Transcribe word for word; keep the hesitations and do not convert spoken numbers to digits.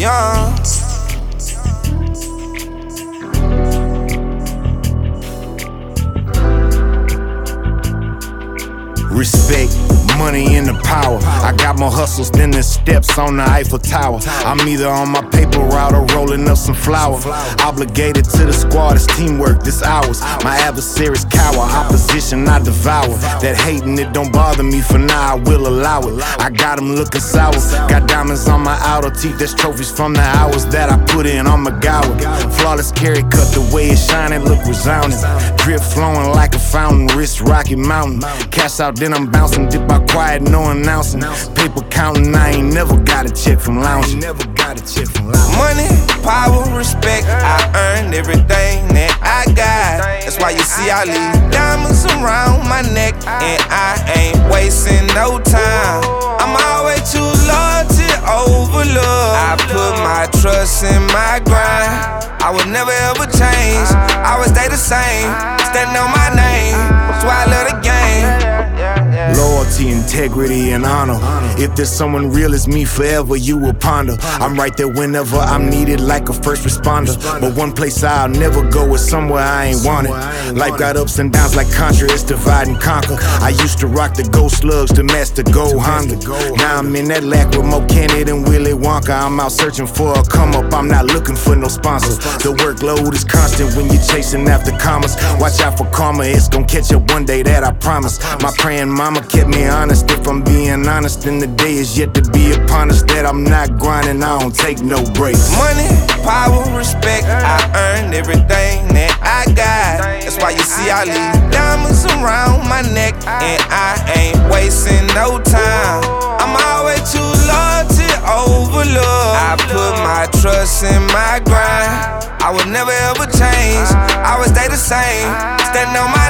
young. Respect, money, and the power. I got more hustles than the steps on the Eiffel Tower. I'm either on my paper route or rolling up some flour. Obligated to the squad, it's teamwork, this ours. My adversaries cower, opposition I devour. That hating, it don't bother me, for now I will allow it. I got them looking sour, got diamonds on my outer teeth. That's trophies from the hours that I put in on my gower. Flawless carry cut, the way it's shining, look resounding. Drip flowing like a fountain, wrist Rocky Mountain. Cash out, then I'm bouncing, dip out quiet, no announcing. Paper counting, I ain't never got a check from lounging. Never got a check from lounging. Money, power, respect, I earned everything that I got. That's why you see I leave diamonds around my neck, and I ain't wasting no time. I'm always too loyal to overlook. I put my trust in my grind. I would never ever change, I would stay the same. Standing on my name, that's why I love the game. Loyalty, integrity, and honor. If there's someone real as me forever, you will ponder. I'm right there whenever I'm needed, like a first responder. But one place I'll never go is somewhere I ain't wanted. Life got ups and downs like Contra, it's divide and conquer. I used to rock the gold slugs to match the gold Honda. Now I'm in that lack with more Kenny than Willy Wonka. I'm out searching for a come up, I'm not looking for no sponsors. The workload is constant when you're chasing after commas. Watch out for karma, it's gon' catch up one day, that I promise. My praying mama kept me honest. If I'm being honest, then the day is yet to be upon us. That I'm not grinding, I don't take no breaks. Money, power, respect, I earned everything that I got. That's why you see I leave diamonds around my neck, and I ain't wasting no time. I'm always too loyal to overlook. I put my trust in my grind. I would never ever change, I would stay the same. Standing on my